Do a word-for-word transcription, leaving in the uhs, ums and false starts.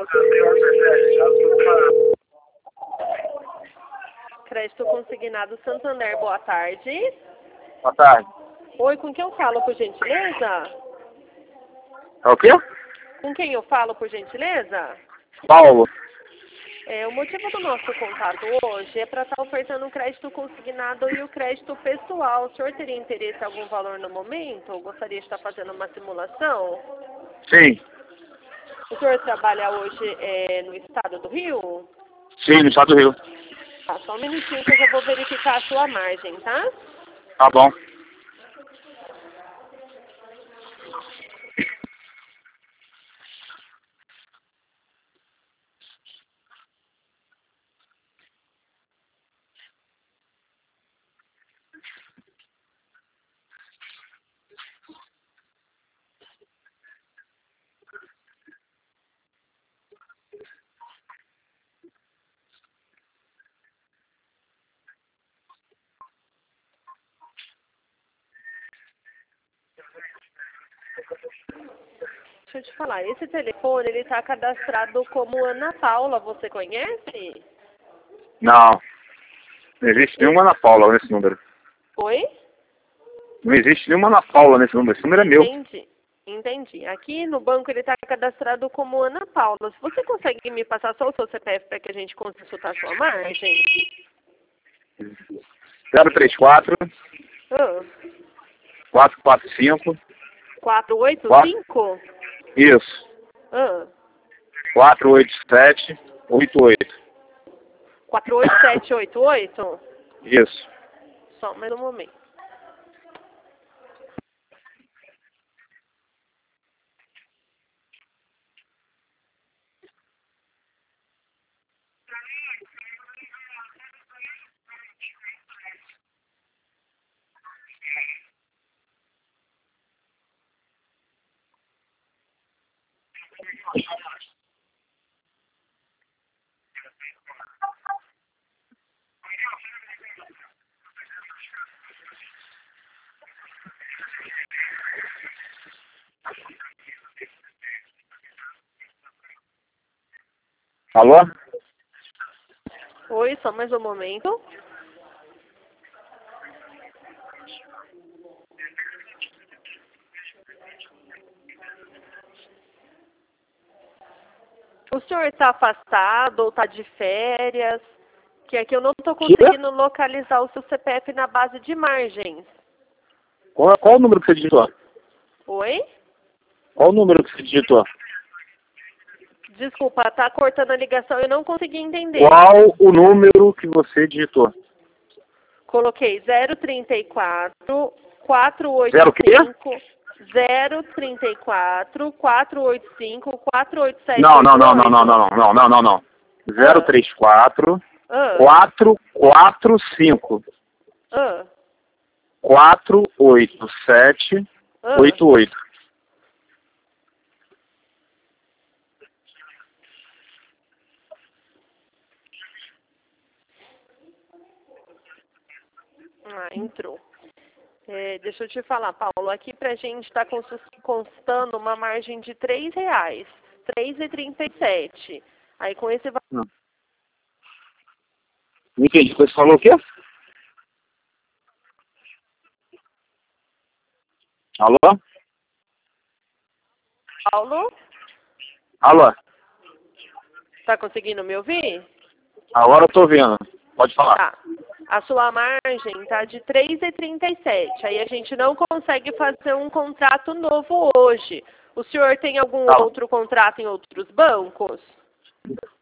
Crédito consignado Santander, boa tarde. Boa tarde. Oi, com quem eu falo, por gentileza? É o quê? Com quem eu falo, por gentileza? Paulo. É, o motivo do nosso contato hoje é para estar ofertando um crédito consignado e o crédito pessoal. O senhor teria interesse em algum valor no momento? Ou gostaria de estar fazendo uma simulação? Sim. O senhor trabalha hoje é, no estado do Rio? Sim, no estado do Rio. Tá, só um minutinho que eu já vou verificar a sua margem, tá? Tá bom. Deixa eu te falar, esse telefone, ele está cadastrado como Ana Paula, você conhece? Não. Não existe nenhuma Ana Paula nesse número. Oi? Não existe nenhuma Ana Paula nesse número. Esse número é meu. Entendi, entendi. Aqui no banco ele está cadastrado como Ana Paula. Se você consegue me passar só o seu C P F para que a gente consultar a sua margem? zero três quatro, Ah, quatro quatro cinco. quatro oito Quatro. cinco? Isso. Ah, quatro oito sete, oito oito. quatro oito sete oito oito? Isso. Só mais um momento. Alô? Oi, só mais um momento. O senhor está afastado ou está de férias? Que aqui eu não estou conseguindo localizar o seu C P F na base de margens. Qual, qual o número que você digitou? Oi? Qual o número que você digitou? Desculpa, tá cortando a ligação, eu não consegui entender. Qual o número que você digitou? Coloquei zero trinta e quatro, quatro oito Zero o quê? cinco, zero trinta e quatro, quatro oito cinco, quatro oito sete. Não, não, não, não, não, não, não, não, não, não. zero três quatro, Ah, quatro quatro cinco, ah, quatro oito sete, ah. oito oito. Ah, entrou. É, deixa eu te falar, Paulo, aqui pra gente está constando uma margem de três reais, três reais e trinta e sete. Aí com esse valor... Não. Não entendi. Você falou o quê? Alô? Paulo, Alô? tá conseguindo me ouvir? Agora eu tô vendo. Pode falar. Tá. A sua margem tá de três reais e trinta e sete. Aí a gente não consegue fazer um contrato novo hoje. O senhor tem algum Tá. outro contrato em outros bancos?